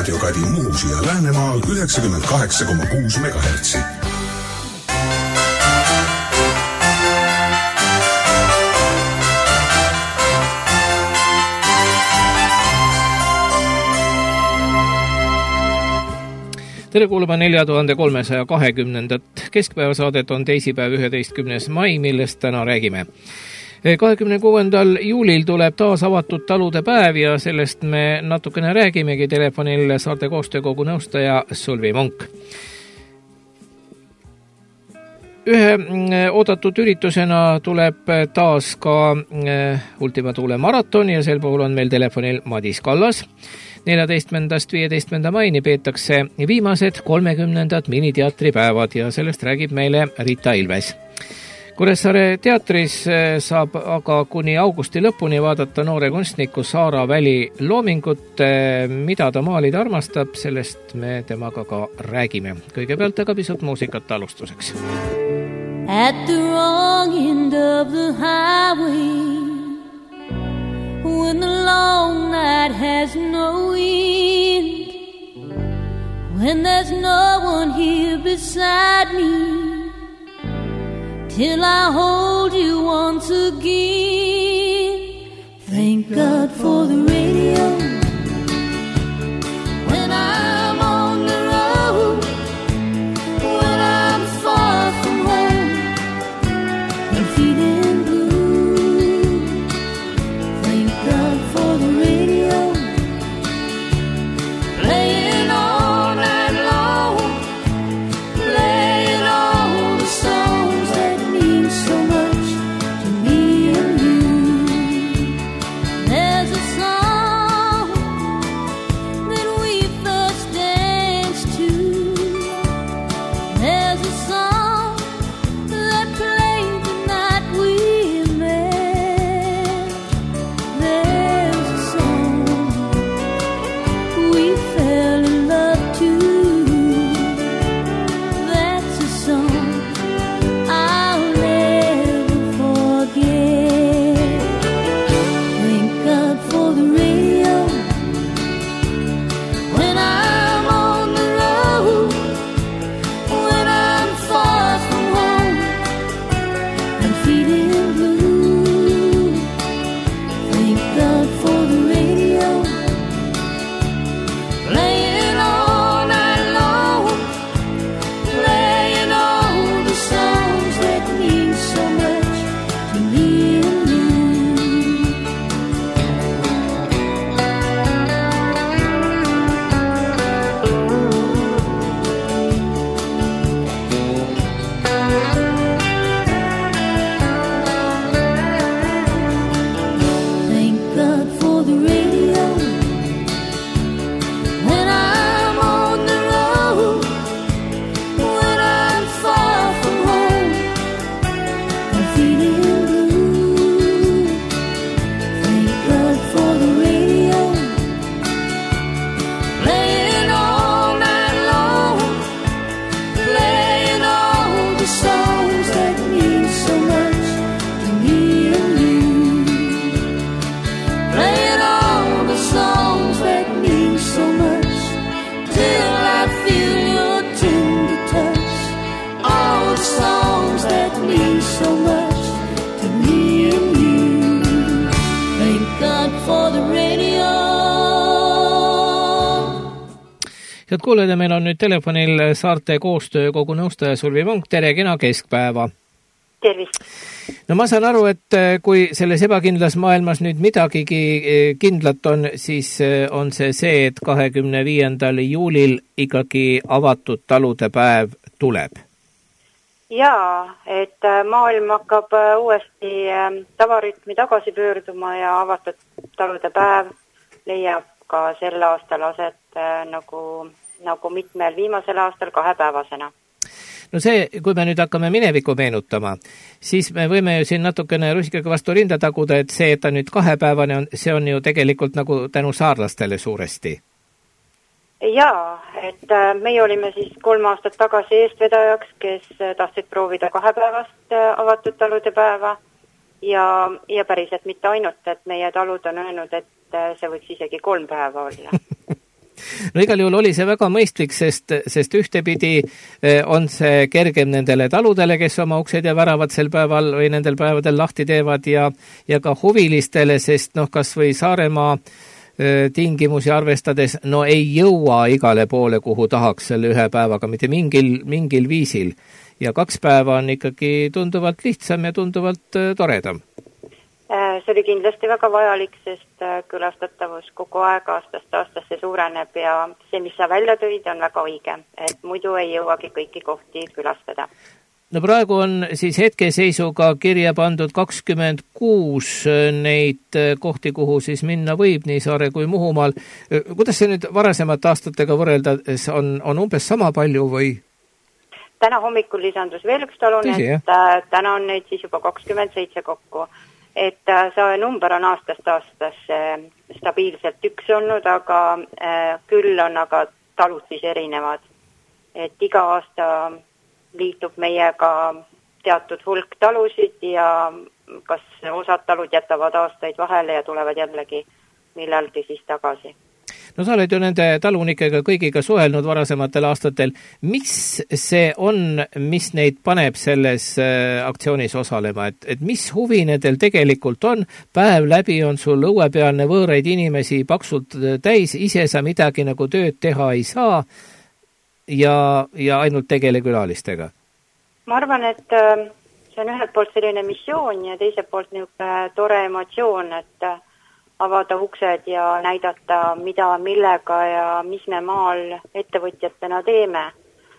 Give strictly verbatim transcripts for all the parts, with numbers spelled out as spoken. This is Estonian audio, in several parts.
Raadiokadi Muusi ja Läänemaal üheksakümmend kaheksa koma kuus megahertsi. Tere kuulama nelja tuhande kolmesaja kahekümnendat keskpäevasaadet on teisipäev üheteistkümnes mai, millest täna räägime. kahekümne kuuendal juulil tuleb taas avatud talude päev ja sellest me natukene räägimegi. Telefonil Saarte koostöökogu nõustaja Sulvi Munk. Ühe oodatud üritusena tuleb taas ka Ultima Thule maraton ja sel puhul on meil telefonil Madis Kallas. neljateistkümnendast viieteistkümnenda maini peetakse viimased kolmekümnendad miniteatripäevad ja sellest räägib meile Rita Ilves. Kuressaare teatris saab aga kuni augusti lõpuni vaadata noore kunstniku Saara Väli loomingut, mida ta maalida armastab, sellest me temaga ka räägime. Kõigepealt aga pisut muusikat alustuseks. At the wrong end of the highway, when the long night has no end, when there's no one here beside me, till I hold you once again. Thank God for the radio. When I'm on the road, when I'm far from home and feeling blue, thank God for the radio. Playing all night long, playing all the songs that mean so much to me and you. There's a song that we first danced to. There's a song that played the night we met. There's a song we fell in love to. That's a song I'll never forget. Thank God for the radio. When I'm on the road, when I'm far from home and feeling blue, thank God for the radio. Playing all night long, playing all the songs that mean so much to me and you. Thank God for the radio. When I'm on the road, when I'm far from home and feeling blue, thank God for the radio. Playing all night long, playing all the songs that mean so much to me and you. Playing all the songs that mean so much till I feel your tender touch. All the songs that mean so much to me and you. Thank God for the radio. Head kuulajad, meil on nüüd telefonil Saarte koostöökogu nõustaja Sulvi Munk. Tere, kena keskpäeva. Tervist. No ma saan aru, et kui selles ebakindlas maailmas nüüd midagigi kindlat on, siis on see see, et kahekümne viiendal juulil ikkagi avatud talude päev tuleb. Jaa, et maailm hakkab uuesti tavarütmi tagasi pöörduma ja avatud talude päev leiab ka sel aastal aset nagu, nagu mitmel viimasel aastal kahepäevasena. No see, kui me nüüd hakkame minevikku meenutama, siis me võime ju siin natukene rusikaga vastu rinda taguda, et see, et ta nüüd kahepäevane on, see on ju tegelikult nagu tänu saarlastele suuresti. Jaa, et meie olime siis kolm aastat tagasi eestvedajaks, kes tahtsid proovida kahepäevast avatud talude päeva ja, ja päriselt mitte ainult, et meie talud on öelnud, et see võiks isegi kolm päeva olla. no igal juhul oli see väga mõistlik, sest, sest ühtepidi on see kergem nendele taludele, kes oma uksed ja väravad sel päeval või nendel päevadel lahti teevad ja, ja ka huvilistele, sest noh, kas või Saaremaa tingimusi arvestades, no ei jõua igale poole, kuhu tahaks selle ühe päevaga, mitte mingil, mingil viisil. Ja kaks päeva on ikkagi tunduvalt lihtsam ja tunduvalt toredam. See oli kindlasti väga vajalik, sest külastatavus kogu aeg aastast aastasse suureneb ja see, mis sa välja tõid, on väga õige, et muidu ei jõuagi kõiki kohti külastada. No praegu on siis hetkeseisuga kirja pandud kakskümmend kuus neid kohti, kuhu siis minna võib nii Saare kui Muhumaal. Kuidas see nüüd varasemate aastatega võrrelda on, on umbes sama palju või? Täna hommikul lisandus veel üks talun, Tõsi, et jah? täna on neid siis juba kakskümmend seitse kokku. Et see number on aastast aastasse stabiilselt üks olnud, aga küll on aga talud siis erinevad. Et iga aasta liitub meiega teatud hulk talusid ja kas osad talud jätavad aastaid vahele ja tulevad jällegi millalgi siis tagasi. No sa oled ju nende talunikega kõigiga suhelnud varasematel aastatel. Mis see on, mis neid paneb selles aktsioonis osalema? Et, et mis huvi nendel tegelikult on? Päev läbi on sul õuepealne võõraid inimesi paksult täis, ise sa midagi nagu tööd teha ei saa ja, ja ainult tegele külalistega? Ma arvan, et see on ühelt poolt selline missioon ja teiselt poolt niisugune tore emotsioon, et avada uksed ja näidata, mida, millega ja mis me maal ettevõtjatena teeme.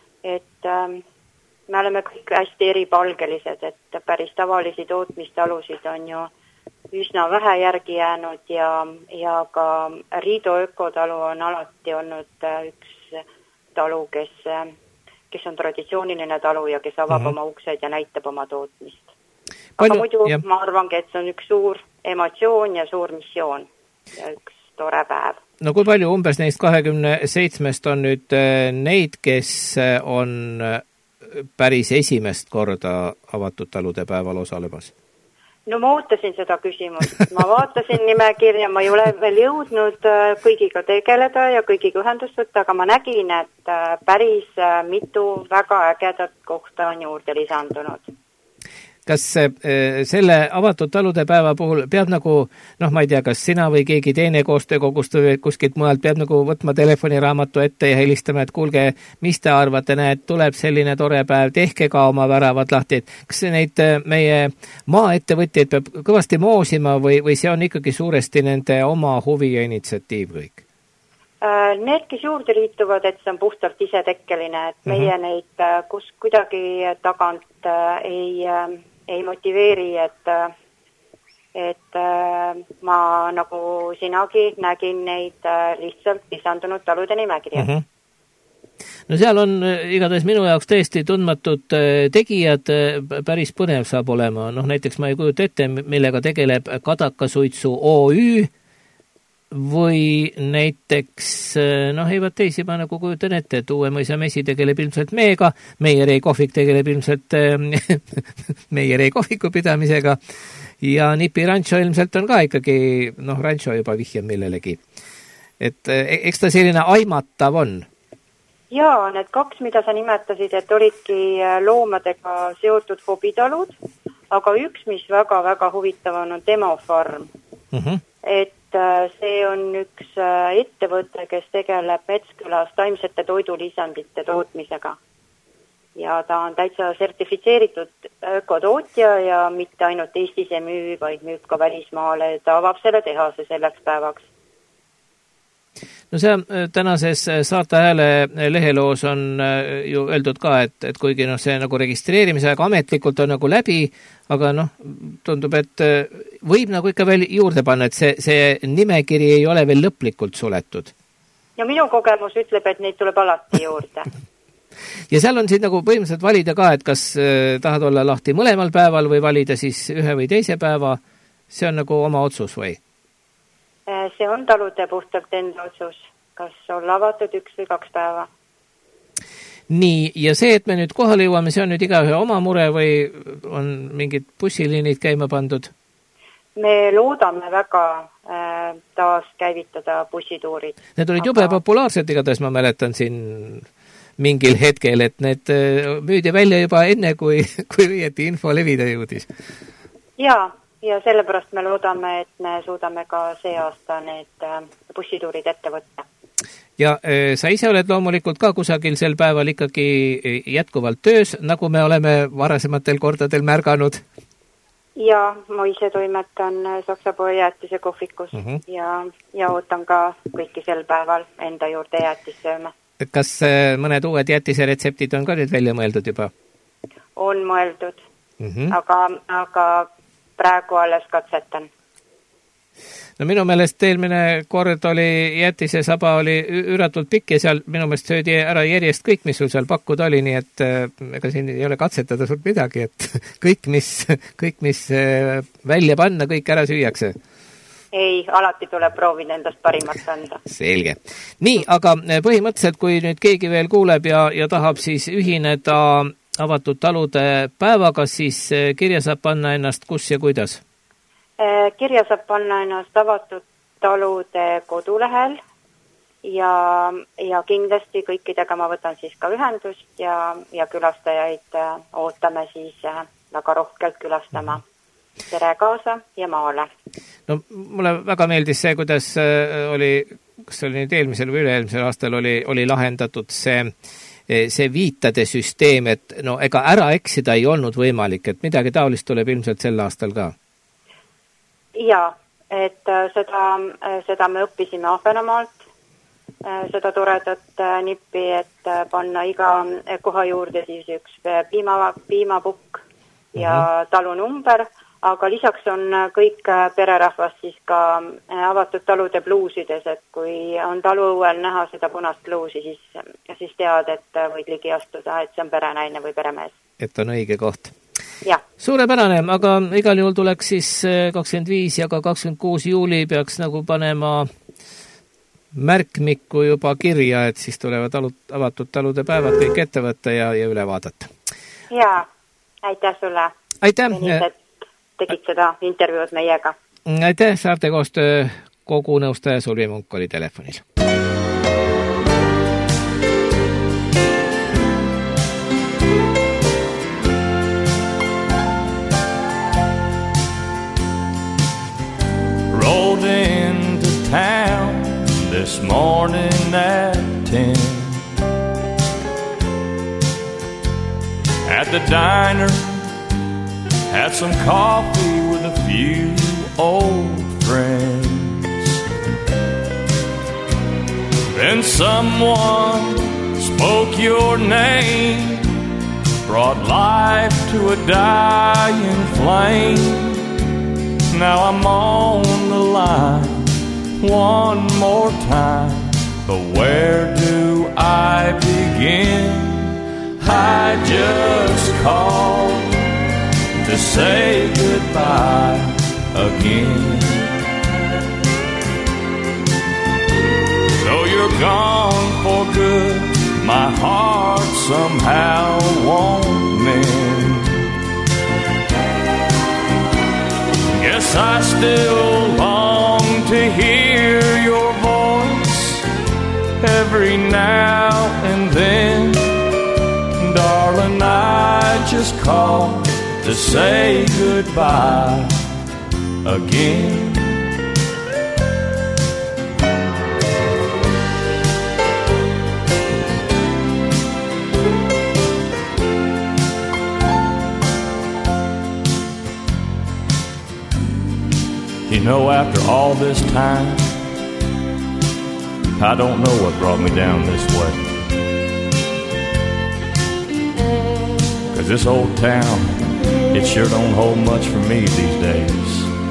Et ähm, me oleme kõik hästi eripalgelised, et päris tavalisi tootmistalusid on ju üsna vähe järgi jäänud ja, ja ka Riido ökotalu on alati olnud üks talu, kes, kes on traditsiooniline talu ja kes avab mm-hmm. oma uksed ja näitab oma tootmist. Aga Palju, muidu jah. Ma arvangi, et see on üks suur emotsioon ja suur missioon ja üks tore päev. No kui palju umbes neist kahekümne seitsmest on nüüd neid, kes on päris esimest korda avatud talude päeval osalemas? No ma ootasin seda küsimust. Ma vaatasin nimekirja, ma ei ole veel jõudnud kõigiga tegeleda ja kõigiga ühendust võtta, aga ma nägin, et päris mitu väga ägedat kohta on juurde lisandunud. Kas selle avatud talude päeva puhul peab nagu, noh, ma ei tea, kas sina või keegi teine koostöökogust või kuskilt mujalt peab nagu võtma telefoniraamatu ette ja helistama, et kuulge, mis te arvate, näed, tuleb selline tore päev, tehke ka oma väravad lahti. Kas neid meie maaettevõtjaid peab kõvasti moosima või, või see on ikkagi suuresti nende oma huvi ja initsiatiiv kõik? Need, kes juurde liituvad, et see on puhtalt isetekkeline, et meie mm-hmm. neid kus kuidagi tagant ei... ei motiveeri, et, et ma nagu sinagi nägin neid lihtsalt lisandunud talude nimekirja. Mm-hmm. No seal on igatahes minu jaoks tõesti tundmatud tegijad, päris põnev saab olema. Noh, näiteks ma ei kujuta ette, millega tegeleb Kadakasuitsu O Ü või näiteks, noh, ei vaat teisi ma nagu kujutan ette, et Uuemõisa Mesi tegeleb ilmselt meega, Meierei kohvik tegeleb ilmselt Meierei kohviku pidamisega ja Nipi Rancho ilmselt on ka ikkagi, noh, Rancho juba vihjab millelegi. Et eks ta selline aimatav on? Jaa, need kaks, mida sa nimetasid, et olidki loomadega seotud hobitalud, aga üks, mis väga-väga huvitav on, on Demofarm. Mm-hmm. Et see on üks ettevõte, kes tegeleb Metskülas taimsete toidulisandite tootmisega. Ja ta on täitsa sertifitseeritud ökotootja ja mitte ainult Eestis ei müü, vaid müüb ka välismaale. Ta avab selle tehase selleks päevaks. No see tänases Saarte Hääle leheloos on ju öeldud ka, et, et kuigi noh, see nagu registreerimise aega ametlikult on nagu läbi, aga noh, tundub, et võib nagu ikka veel juurde panna, et see, see nimekiri ei ole veel lõplikult suletud. Ja minu kogemus ütleb, et neid tuleb alati juurde. Ja seal on siis nagu põhimõtteliselt valida ka, et kas tahad olla lahti mõlemal päeval või valida siis ühe või teise päeva. See on nagu oma otsus või? See on talude puhtalt enda otsus, kas olla avatud üks või kaks päeva. Nii, ja see, et me nüüd kohale jõuame, see on nüüd igaühe oma mure või on mingid bussiliinid käima pandud? Me loodame väga, taas käivitada bussituurid. Need olid jube populaarsed, igatahes ma mäletan siin mingil hetkel, et need müüdi välja juba enne, kui, kui õieti info levida jõudis. Jaa, ja sellepärast me loodame, et me suudame ka see aasta need bussituurid ette võtta. Ja sa ise oled loomulikult ka kusagil sel päeval ikkagi jätkuvalt töös, nagu me oleme varasematel kordadel märganud. Ja ma ise toimetan Saksapoe jäätise kohvikus uh -huh. ja, ja ootan ka kõiki sel päeval enda juurde jäätis sööma. Kas mõned uued jäätise retseptid on ka nüüd välja mõeldud juba? On mõeldud, uh -huh. aga, aga praegu alles katsetan. No minu meelest eelmine kord oli jäätise saba oli üüratult pikk ja seal minu meelest söödi ära järjest kõik, mis sul seal pakkuda oli, nii et ega siin ei ole katsetada sult midagi, et kõik, mis, kõik, mis välja panna, kõik ära süüakse. Ei, alati tuleb proovida endast parimat anda. Selge. Nii, aga põhimõtteliselt, kui nüüd keegi veel kuuleb ja, ja tahab siis ühineda avatud talude päevaga, siis kirja saab panna ennast kus ja kuidas? Kirja saab panna ennast avatud talude kodulehel ja, ja kindlasti kõikidega ma võtan siis ka ühendust ja, ja külastajaid ootame siis väga rohkelt külastama. Tere kaasa ja maale. No mulle väga meeldis see, kuidas oli, kas oli nüüd eelmisel või üle-eelmisel aastal oli, oli lahendatud see, see viitade süsteem, et no ega ära eksida ei olnud võimalik, et midagi taolist tuleb ilmselt sel aastal ka. Jaa, et seda, seda me õppisime Ahvenamaalt, seda toredat nippi, et panna iga koha juurde siis üks piima, piimapukk ja talunumber, aga lisaks on kõik pererahvas siis ka avatud talude bluusides, et kui on taluõuel näha seda punast bluusi, siis, siis tead, et võid ligi astuda, et see on perenaine või peremees. Et on õige koht. Ja. Suurepärane, aga igal juhul tuleks siis kakskümmend viis ja ka kakskümmend kuus juuli peaks nagu panema märkmikku juba kirja, et siis tulevad talud, avatud talude päevad kõik ette võtta ja, ja üle vaadata. Jaa, aitäh sulle. Aitäh. Senised tegid seda intervjuud meiega. Aitäh, Saarte koostöö kogu nõustaja Sulvi Munk oli telefonil. Rolled into town this morning at ten. At the diner, had some coffee with a few old friends. Then someone spoke your name, brought life to a dying flame. Now I'm on the line one more time, but where do I begin? I just called to say goodbye again. Though you're gone for good, my heart somehow won't mend. Guess I still long to hear your voice every now and then. Darling, I just called to say goodbye again. You know, after all this time, I don't know what brought me down this way. 'Cause this old town, it sure don't hold much for me these days.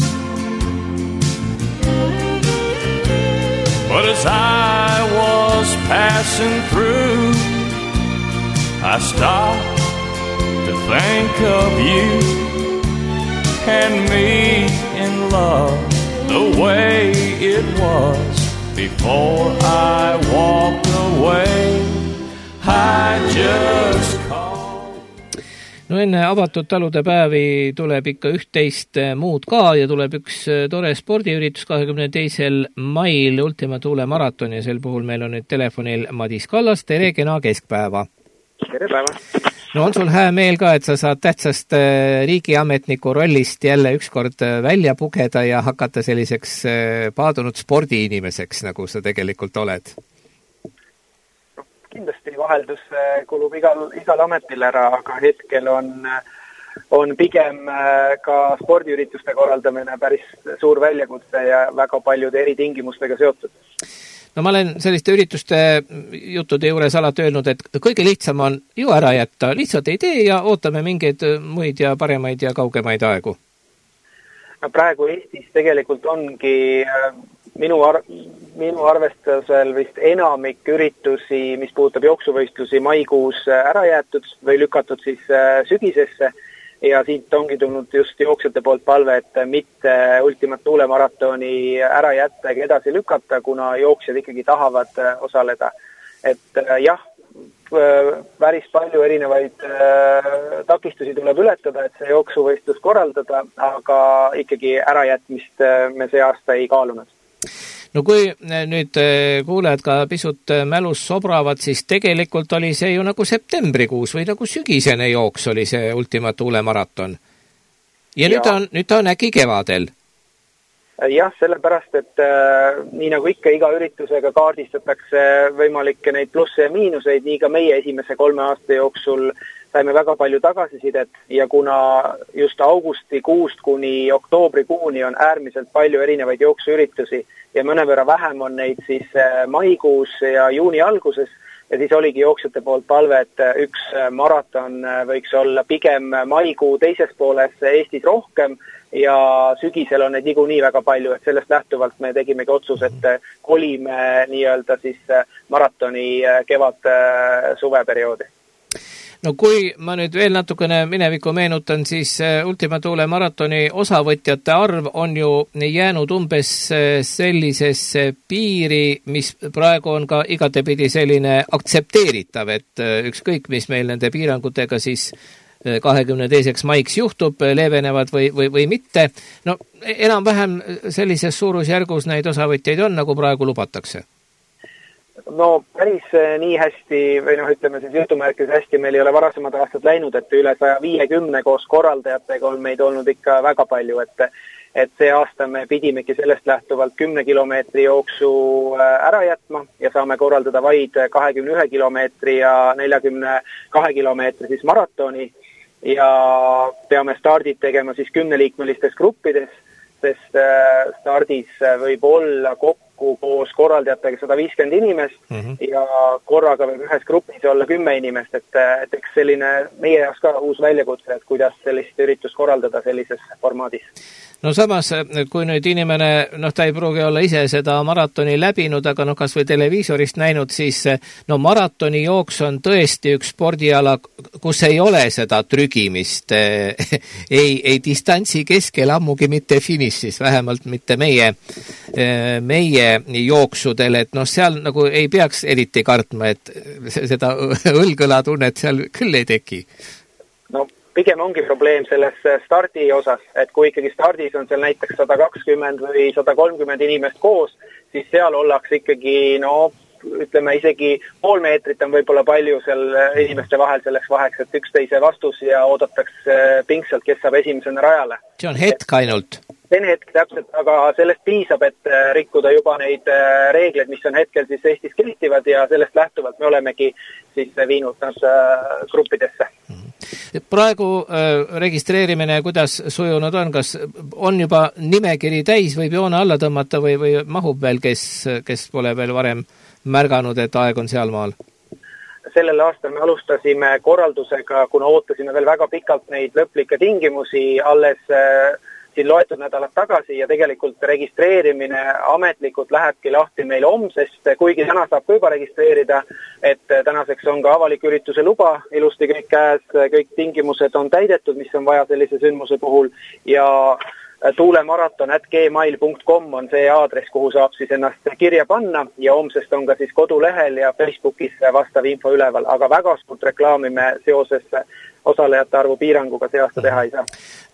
But as I was passing through, I stopped to think of you and me in love the way it was before I walked away. I just called. No enne avatud talude päevi tuleb ikka üht-teist muud ka ja tuleb üks tore spordiüritus kahekümne teisel mail Ultima Thule maraton ja sel puhul meil on nüüd telefonil Madis Kallas. Tere, kena keskpäeva! Tere päeva! No on sul hää meel ka, et sa saad tähtsast riigiametniku rollist jälle ükskord välja pugeda ja hakata selliseks paadunud spordiinimeseks, nagu sa tegelikult oled? Kindlasti vaheldus kulub igal, igal ametil ära, aga hetkel on, on pigem ka spordiürituste korraldamine päris suur väljakutse ja väga paljude eritingimustega seotud. No ma olen selliste ürituste juttude juures alati öelnud, et kõige lihtsam on ju ära jätta, lihtsalt ei tee ja ootame mingeid muid ja paremaid ja kaugemaid aegu. No praegu Eestis tegelikult ongi minu, ar- minu arvestusel vist enamik üritusi, mis puudutab jooksuvõistlusi maikuus ära jäetud või lükatud siis sügisesse ja siit ongi tulnud just jooksjate poolt palve, et mitte Ultima Thule maratoni ära jätta ega edasi lükata, kuna jooksjad ikkagi tahavad osaleda. Et jah, päris palju erinevaid takistusi tuleb ületada, et see jooksuvõistlus korraldada, aga ikkagi ärajätmist me see aasta ei kaalunud. No kui nüüd kuulejad ka pisut mälus sobravad, siis tegelikult oli see ju nagu septembrikuus või nagu sügisene jooks oli see Ultima Thule maraton. Ja, ja. Nüüd, on, nüüd ta on äkki kevadel. Jah, sellepärast, et äh, nii nagu ikka iga üritusega kaardistatakse võimalikke neid plusse ja miinuseid, nii ka meie esimese kolme aasta jooksul saime väga palju tagasisidet ja kuna just augustikuust kuni oktoobrikuuni on äärmiselt palju erinevaid jooksuüritusi ja mõnevõrra vähem on neid siis maikuus ja juuni alguses ja siis oligi jooksjate poolt palve, et üks maraton võiks olla pigem maikuu teises pooles Eestis rohkem ja sügisel on neid niikuinii väga palju, et sellest lähtuvalt me tegimegi otsus, et kolime nii-öelda siis maratoni kevad suveperioodi. No kui ma nüüd veel natukene minevikku meenutan, siis Ultima Thule maratoni osavõtjate arv on ju jäänud umbes sellisesse piiri, mis praegu on ka igatepidi selline aktsepteeritav, et ükskõik, mis meil nende piirangutega siis kahekümne teiseks maiks juhtub, leevenevad või, või, või mitte. No enam-vähem sellises suurusjärgus neid osavõtjaid on, nagu praegu lubatakse. No päris nii hästi, või noh, ütleme siis jutumärkis hästi, meil ei ole varasemad aastad läinud, et üle saja viiekümne koos korraldajatega on meid olnud ikka väga palju, et, et see aasta me pidimegi sellest lähtuvalt kümne kilomeetri jooksu ära jätma ja saame korraldada vaid kahekümne ühe kilomeetri ja neljakümne kahe kilomeetri siis maratoni ja peame stardid tegema siis kümneliikmelistes gruppides, sest stardis võib olla kokku koos korraldajatega sada viiskümmend inimest mm -hmm. ja korraga võib ühes grupis olla kümme inimest, et, et eks selline meie jaoks ka uus väljakutse, et kuidas sellist üritust korraldada sellises formaadis. No samas, kui nüüd inimene, noh ta ei pruugi olla ise seda maratoni läbinud, aga noh kas või televiisorist näinud, siis no maratoni jooks on tõesti üks spordiala, kus ei ole seda trügimist ei, ei distantsi keskel ammugi mitte finišis, vähemalt mitte meie, meie jooksudel, et noh seal nagu ei peaks eriti kartma, et seda õlgõla tunnet seal küll ei teki. No pigem ongi probleem selles stardi osas, et kui ikkagi stardis on seal näiteks sada kakskümmend või sada kolmkümmend inimest koos, siis seal ollakse ikkagi, no ütleme isegi pool meetrit on võib-olla palju seal inimeste vahel selleks vaheks, et üksteise vastus ja oodatakse pingsalt, kes saab esimesena rajale. See on hetk ainult. See on hetk täpselt, aga sellest piisab, et rikkuda juba neid reegleid, mis on hetkel siis Eestis kehtivad ja sellest lähtuvalt me olemegi siis viinud gruppidesse. Praegu äh, registreerimine, kuidas sujunud on, kas on juba nimekiri täis, võib joone alla tõmmata või, või mahub veel, kes, kes pole veel varem märganud, et aeg on sealmaal? Sellel aastal me alustasime korraldusega, kuna ootasime veel väga pikalt neid lõplikke tingimusi alles äh, siin loetud nädalad tagasi ja tegelikult registreerimine ametlikult lähebki lahti meil homsest, kuigi täna saab juba registreerida, et tänaseks on ka avalik ürituse luba, ilusti kõik käes, kõik tingimused on täidetud, mis on vaja sellise sündmuse puhul ja tuulemaraton at gmail punkt com on see aadress, kuhu saab siis ennast kirja panna ja homsest on ka siis kodulehel ja Facebookis vastav info üleval, aga väga suurt reklaami me seoses osalejate arvu piiranguga see aasta teha ei saa.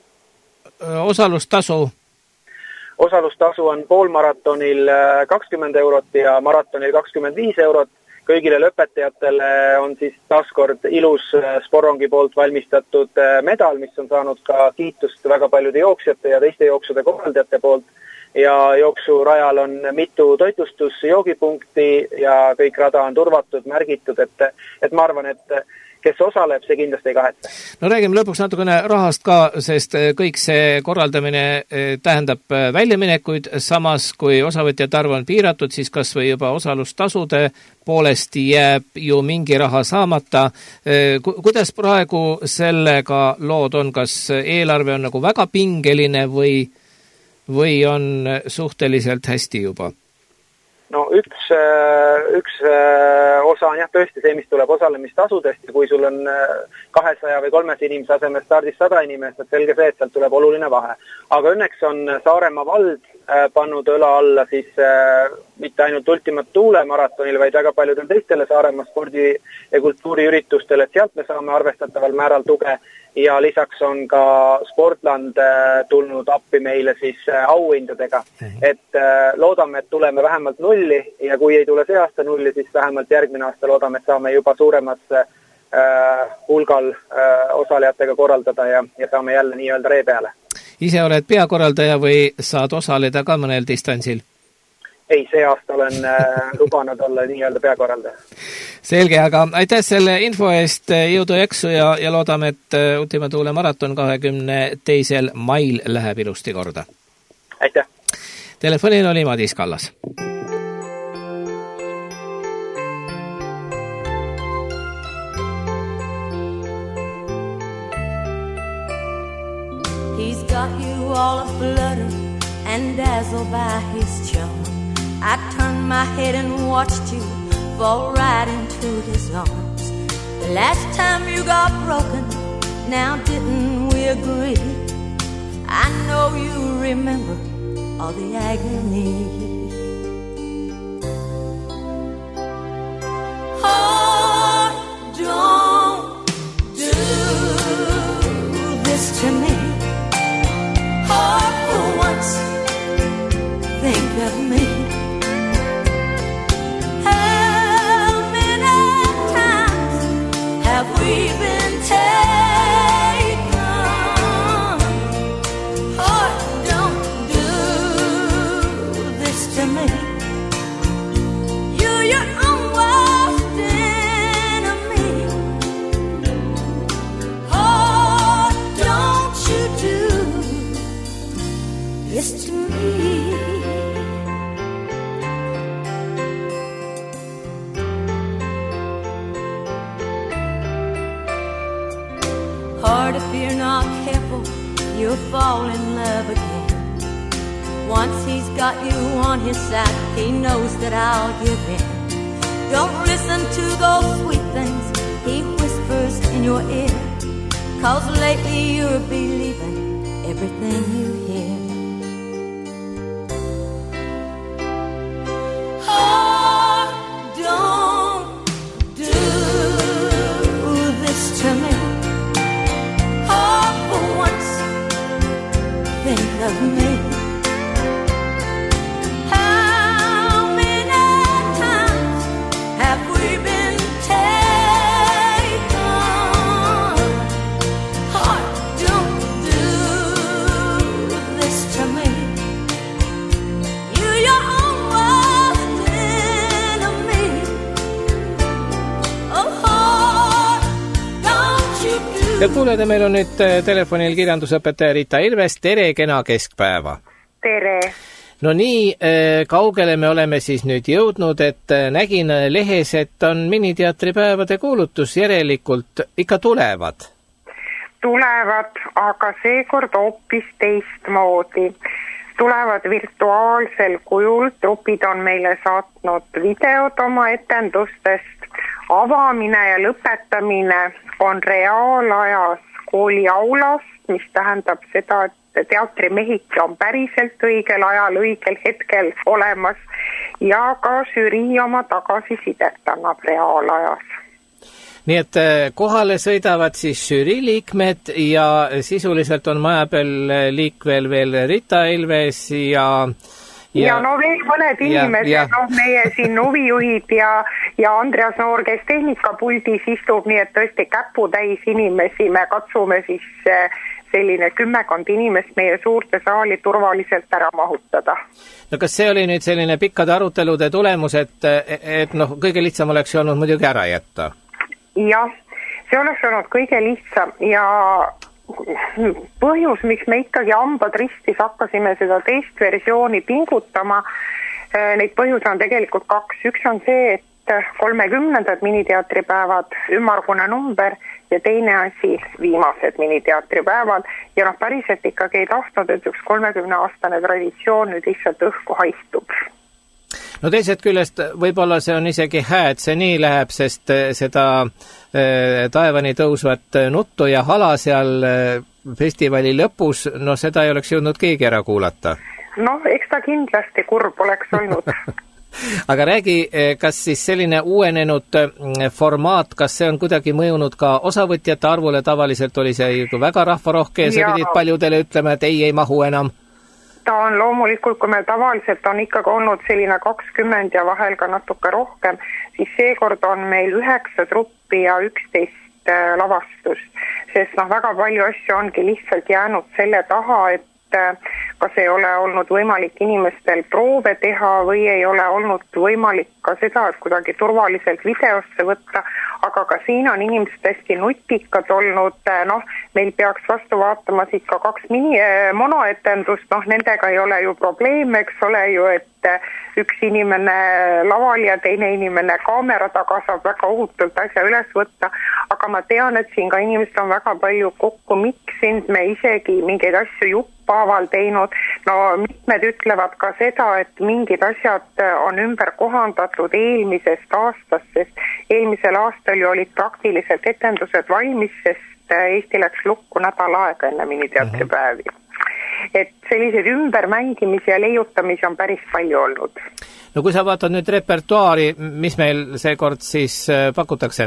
Osalustasu? Osalustasu on poolmaratonil kakskümmend eurot ja maratonil kakskümmend viis eurot. Kõigile lõpetajatele on siis taaskord ilus Sporongi poolt valmistatud medal, mis on saanud ka kiitust väga paljude jooksjate ja teiste jooksude korraldajate poolt. Ja jooksurajal on mitu toitlustus joogipunkti ja kõik rada on turvatud, märgitud, et, et ma arvan, et kes osaleb, see kindlasti ei kaheta. No räägime lõpuks natukene rahast ka, sest kõik see korraldamine tähendab väljaminekuid, samas kui osavõtjate arv on piiratud, siis kas või juba osalustasude poolest jääb ju mingi raha saamata. Kuidas praegu sellega lood on, kas eelarve on nagu väga pingeline või, või on suhteliselt hästi juba? No üks, üks osa on jah tõesti see, mis tuleb osalemistasudest ja kui sul on kahesaja või kolmesaja inimese asemel stardis sada inimest, et selge see, et sealt tuleb oluline vahe. Aga õnneks on Saaremaa vald pannud õla alla siis mitte ainult Ultimate Tuule maratonil, vaid väga paljudel teistele Saaremaa spordi- ja kultuuriüritustele, et sealt me saame arvestataval määral tuge. Ja lisaks on ka Sportland tulnud appi meile siis auhindadega, et loodame, et tuleme vähemalt nulli ja kui ei tule see aasta nulli, siis vähemalt järgmine aasta loodame, et saame juba suuremat hulgal osalejatega korraldada ja, ja saame jälle nii-öelda ree peale. Ise oled peakorraldaja või saad osaleda ka mõnel distantsil? Ei, see aasta olen lubanud olla nii-öelda peakorraldaja. Selge, aga aitäh selle info eest, jõudu jaksu ja, ja loodame, et Ultima Tuule maraton kahekümne teisel mail läheb ilusti korda. Aitäh! Telefonil oli Madis Kallas. He's got you all aflutter and dazzled by his charm. I turned my head and watched you fall right into his arms. The last time you got broken, now didn't we agree? I know you remember all the agony. Oh, don't do this to me. Oh, for once, think of me. We've been taken. Oh, don't do this to me. You're your own worst enemy. Oh, don't you do this to me. Hard if you're not careful, you'll fall in love again. Once he's got you on his side, he knows that I'll give in. Don't listen to those sweet things he whispers in your ear, 'cause lately you're believing everything you hear. Oh, don't do this to me. Think of me. How many times have we been taken? Oh, don't do this to me. You're your own worst enemy. Oh, don't you do. Ja kuulete, meil on nüüd telefonil kirjandusõpetaja Rita Ilves. Tere, kena keskpäeva! Tere! No nii, kaugele me oleme siis nüüd jõudnud, et nägin lehes, et on miniteatripäevade kuulutus, järelikult ikka tulevad? Tulevad, aga seekord hoopis teistmoodi. Tulevad virtuaalsel kujul, trupid on meile saatnud videod oma etendustest. Avamine ja lõpetamine on reaalajas kooli aulast, mis tähendab seda, et teatrimehik on päriselt õigel ajal, õigel hetkel olemas ja ka žürii oma tagasisidet annab reaalajas. Nii et kohale sõidavad siis žürii liikmed ja sisuliselt on maja peal liikvel veel Rita Ilves ja Ja, ja no veel mõned inimesed, noh meie siin huvijuhid ja, ja Andreas Noor, kes tehnikapuldis istub, nii et tõesti käputäis inimesi, me katsume siis selline kümmekond inimest meie suurte saali turvaliselt ära mahutada. No kas see oli nüüd selline pikkade arutelude tulemus, et, et noh, kõige lihtsam oleks olnud muidugi ära jätta? Jah, see oleks olnud kõige lihtsam ja põhjus, miks me ikkagi hambad ristis hakkasime seda teist versiooni pingutama, neid põhjus on tegelikult kaks. Üks on see, et kolmekümnendad miniteatripäevad, ümmargune number ja teine asi viimased miniteatripäevad ja noh, päriselt ikkagi ei tahtnud, et üks kolmekümne aastane traditsioon nüüd lihtsalt õhku haistub. No teised küljest võib-olla see on isegi hää, et see nii läheb, sest seda taevani tõusvat nuttu ja hala seal festivali lõpus, no seda ei oleks jõudnud keegi ära kuulata. No, eks ta kindlasti kurb oleks olnud. Aga räägi, kas siis selline uuenenud formaat, kas see on kuidagi mõjunud ka osavõtjate arvule, tavaliselt oli see väga rahvarohke ja sa pidid paljudele ütlema, et ei, ei mahu enam? Ta on loomulikult, kui me tavaliselt on ikkagi olnud selline kakskümmend ja vahel ka natuke rohkem, siis seekord on meil üheksa truppi ja üksteist lavastus, sest noh, väga palju asju ongi lihtsalt jäänud selle taha, et kas ei ole olnud võimalik inimestel proove teha või ei ole olnud võimalik ka seda, et kuidagi turvaliselt videosse võtta, aga ka siin on inimesed hästi nutikad olnud, noh, meil peaks vastu vaatama siit ka kaks mini monoetendust, noh, nendega ei ole ju probleeme, eks ole ju, et üks inimene laval ja teine inimene kaamera taga saab väga ohutult asja üles võtta, aga ma tean, et siin ka inimesed on väga palju kokku miksinud, me isegi mingeid asju juppaaval teinud, no mitmed ütlevad ka seda, et mingid asjad on ümber kohandatud eelmisest aastast, sest eelmisel aastal ju olid praktiliselt etendused valmis, sest Eesti läks lukku nädal aega enne miniteatripäevi. Et sellised ümbermängimisi ja leiutamisi on päris palju olnud. No kui sa vaatad nüüd repertuaari, mis meil seekord siis pakutakse?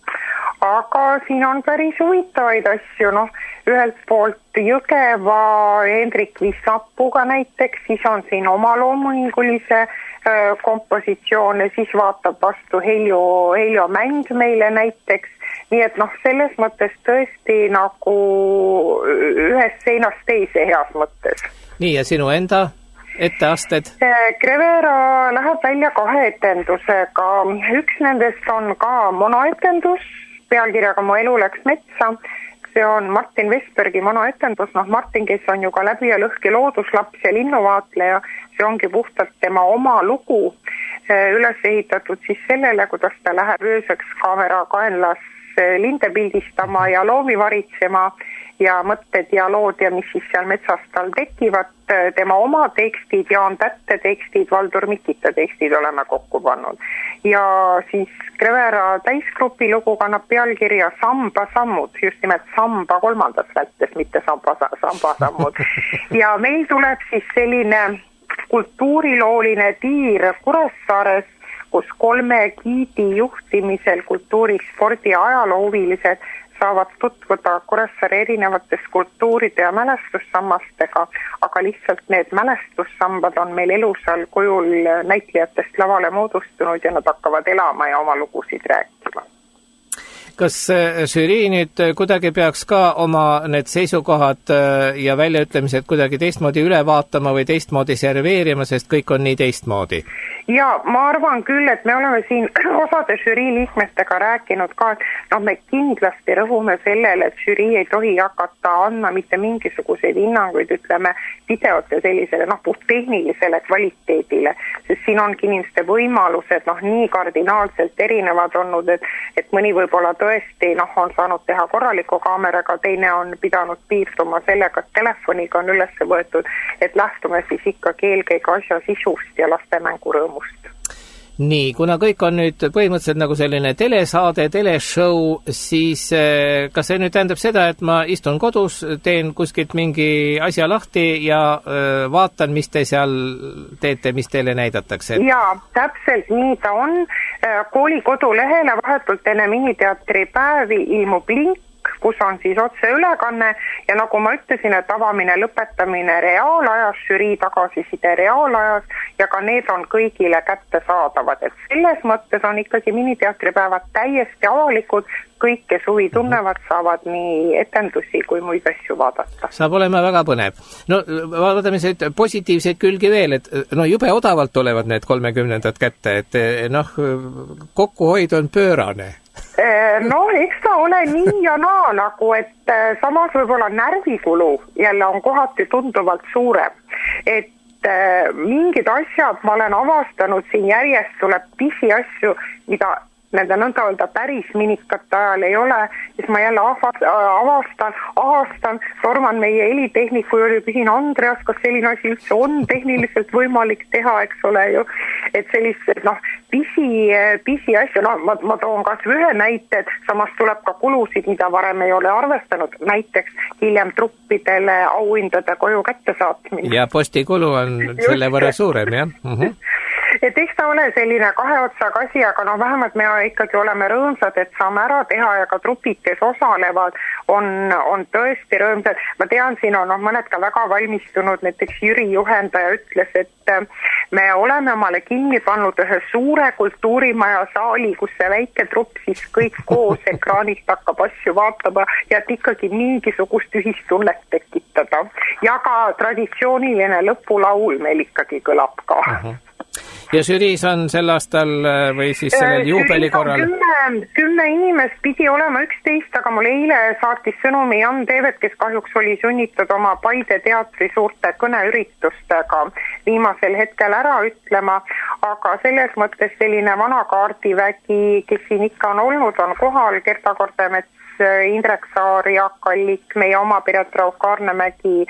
Aga siin on päris huvitavaid asju, noh, ühelt poolt Jõgeva Hendrik Vissapuga näiteks, siis on siin omaloomingulise äh, kompositsioone, siis vaatab vastu Heljo, Heljo Mänd meile näiteks, nii et noh, selles mõttes tõesti nagu ühest seinast teise heas mõttes. Nii, ja sinu enda etteasted? Krevera läheb välja kahe etendusega, üks nendest on ka monoetendus, pealkirjaga Mu elu läks metsa, see on Martin Vestbergi monoetendus, noh Martin, kes on ju ka läbi ja lõhki looduslaps ja linnuvaatleja, see ongi puhtalt tema oma lugu üles ehitatud siis sellele, kuidas ta läheb ööseks kaamera kaenlas linde pildistama ja loomi varitsema ja mõtted ja lood ja mis siis seal metsas tal tekivad, tema oma tekstid, Jaan Tätte tekstid, Valdur Mikita tekstid oleme kokku pannud. Ja siis Krevera täisgrupi lugu kannab pealkirja Samba sammud, just nimelt samba kolmandas vältes, mitte samba, samba sammud. Ja meil tuleb siis selline kultuurilooline tiir Kuressaares, kus kolme giidi juhtimisel kultuuri, spordi ja ajaloohuvilised saavad tutvuda Kuressaare erinevate skulptuuride ja mälestussammastega, aga lihtsalt need mälestussambad on meil elusal kujul näitlejatest lavale moodustunud ja nad hakkavad elama ja oma lugusid rääkima. Kas žürii nüüd kuidagi peaks ka oma need seisukohad ja väljaütlemised kuidagi teistmoodi üle vaatama või teistmoodi serveerima, sest kõik on nii teistmoodi? Ja ma arvan küll, et me oleme siin osade žürii liikmetega rääkinud ka, et no me kindlasti rõhume sellele, et žürii ei tohi hakata andma mitte mingisuguseid hinnanguid, ütleme, videote sellisele noh, puhttehnilisele kvaliteedile, sest siin ongi inimeste võimalused noh, nii kardinaalselt erinevad olnud, et, et mõni võib-olla tõesti noh, on saanud teha korraliku kaameraga, teine on pidanud piirduma sellega, et telefoniga on üles võetud, et lähtume siis ikkagi eelkõige asja sisust ja laste mängurõõmu. Nii, kuna kõik on nüüd põhimõtteliselt nagu selline telesaade, teleshow, siis kas see nüüd tähendab seda, et ma istun kodus, teen kuskilt mingi asja lahti ja vaatan, mis te seal teete, mis teile näidatakse? Jaa, täpselt nii ta on. Kooli kodulehele vahetult enne miniteatri päevi ilmub link, kus on siis otse ülekanne ja nagu ma ütlesin, et avamine, lõpetamine reaalajas, žürii tagasiside reaalajas ja ka need on kõigile kättesaadavad. Et selles mõttes on ikkagi miniteatripäevad täiesti avalikud, kõik, kes huvi tunnevad, saavad nii etendusi kui muid asju vaadata. Saab olema väga põnev. No vaatame see positiivseid külgi veel, et no jube odavalt tulevad need kolmekümnendad kätte, et noh, kokkuhoid on pöörane. No, eks ta ole nii ja naa nagu, et samas võib-olla närvikulu jälle on kohati tunduvalt suurem. Et mingid asjad ma olen avastanud, siin järjest tuleb pisi asju, mida nende nõnda öelda päris minikate ajal ei ole, siis ma jälle avastan, ahastan, sorman meie helitehniku juurde, küsin Andreas, kas selline asi üldse on tehniliselt võimalik teha, eks ole ju, et sellised noh, pisi, pisi asju, no ma, ma toon kas ühe näite, samas tuleb ka kulusid, mida varem ei ole arvestanud, näiteks hiljem truppidele auhindade koju kätte saatmine. Ja postikulu on selle võrra suurem, jah? Uh-huh. Et eks ta ole selline kahe otsaga asi, aga no vähemalt me ikkagi oleme rõõmsad, et saame ära teha ja ka trupid, kes osalevad, on, on tõesti rõõmsad. Ma tean, siin on no, mõned ka väga valmistunud, näiteks Jüri juhendaja ütles, et me oleme omale kinni pannud ühe suure kultuurimaja saali, kus see väike trupp siis kõik koos ekraanist hakkab asju vaatama ja et ikkagi mingisugust ühistunnet tekitada. Ja ka traditsiooniline lõpulaul meil ikkagi kõlab ka. Uh-huh. Ja žüriis on sel aastal või siis sellel juubeli korral? Kümme, kümme inimest pidi olema üksteist, aga mul eile saatis sõnumi Jan Teevet, kes kahjuks oli sunnitud oma Paide teatri suurte kõneüritustega viimasel hetkel ära ütlema, aga selles mõttes selline vana kaardivägi, kes siin ikka on olnud, on kohal, Gerta Kordemets, Indrek Saar, Jaak Allik, meie oma Piret Rauk, Kaarnemägi,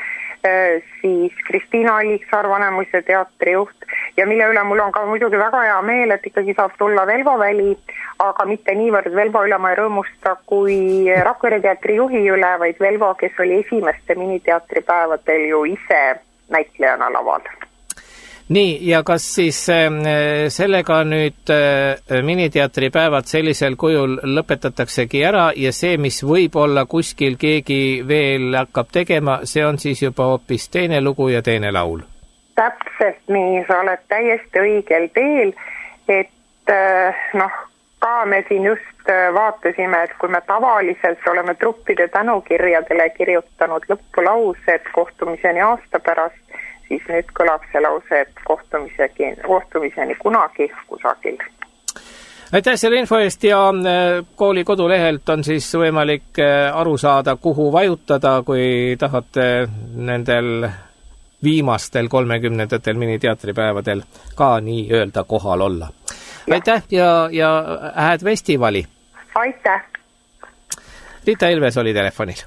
siis Kristiina Alliksaar, Vanemuise teatrijuht ja mille üle mul on ka muidugi väga hea meel, et ikkagi saab tulla Velvo Väli, aga mitte niivõrd Velvo üle ma ei rõõmusta kui Rakvere teatri juhi üle, vaid Velvo, kes oli esimeste miniteatripäevadel ju ise näitlejana laval. Nii, ja kas siis sellega nüüd miniteatripäevad sellisel kujul lõpetataksegi ära ja see, mis võib olla kuskil keegi veel hakkab tegema, see on siis juba hoopis teine lugu ja teine laul? Täpselt nii, sa oled täiesti õigel teel, et noh, ka me siin just vaatasime, et kui me tavaliselt oleme truppide tänukirjadele kirjutanud lõpulaused kohtumiseni aasta pärast, siis nüüd kõlab see lause, et kohtumiseni, kohtumiseni kunagi kusagil. Aitäh selle info eest ja kooli kodulehelt on siis võimalik aru saada, kuhu vajutada, kui tahate nendel viimastel kolmekümnendatel miniteatripäevadel ka nii öelda kohal olla. Aitäh ja, ja hääd festivali! Aitäh! Rita Ilves oli telefonil.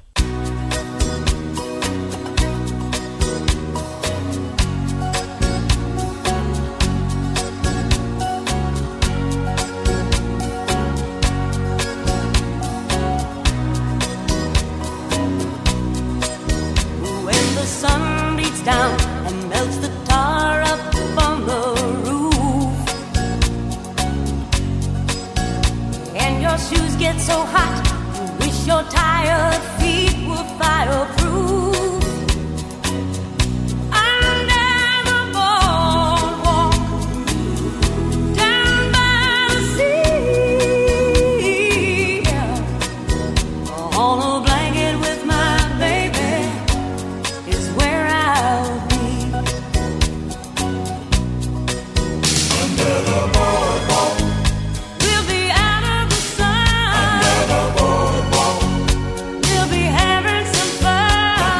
Down and melts the tar up on the roof, and your shoes get so hot you wish your tired feet were fireproof. Under the boardwalk, down by the sea, on a blanket with my baby is where I'll be. Under the boardwalk, we'll be out of the sun. Under the boardwalk, we'll be having some fun.